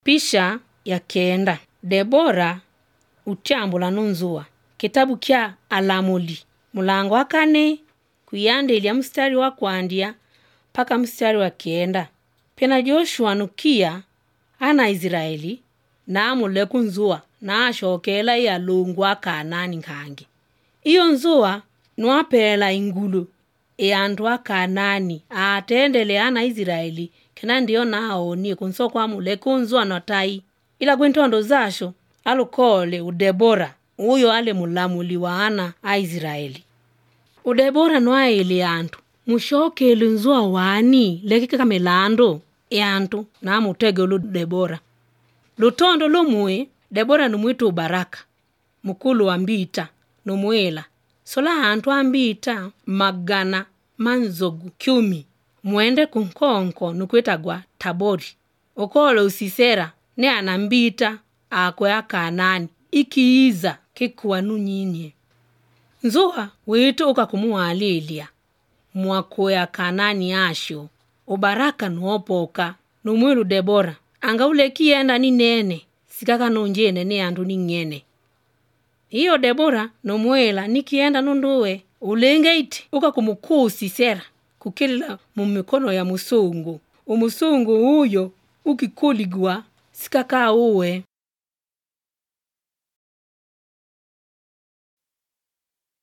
Pisha ya kenda. Debora uchambula nunzua. Kitabu kya Alamuli. Mulango wa 4 kuyandelia mstari wa kwandia paka mstari wa kenda. Pena Joshua nukia ana Israeli na amule kunzua na ashokela ya lungu wa Kanani nkange. Iyo nzua nuapela ingulu andu wa Kanani atendele ana Israeli kena ndiyo naoni kunsokwa mule kunzua notai. Ila kwintondo zasho alukole Udebora uyo ale mulamuli wa ana a Israeli. Udebora noaili antu mushoke lunzua wani lekika kamelando antu na mutege Udebora. Lutondo lumue Debora numwitu Baraka mukulu wa mbita numuela sola antu ambita magana manzogu 10 muende kunkonko nukwetagwa Tabori. Okolo Usisera ne anambita akwe Kanani ikiiza kikuwa nunyinye. Nzuha witu ukakumualilia mwako ya Kanani asho Ubaraka nuopoka numwilu Debora angaule kienda ni nene sikaka nunjene ne andu ni ngene. Iyo Debora numwela nikienda nunduwe ulengeiti ukakumukusi Sera kukila mumikono ya musungu. Umusungu uyo ukikuligwa sikaka uwe.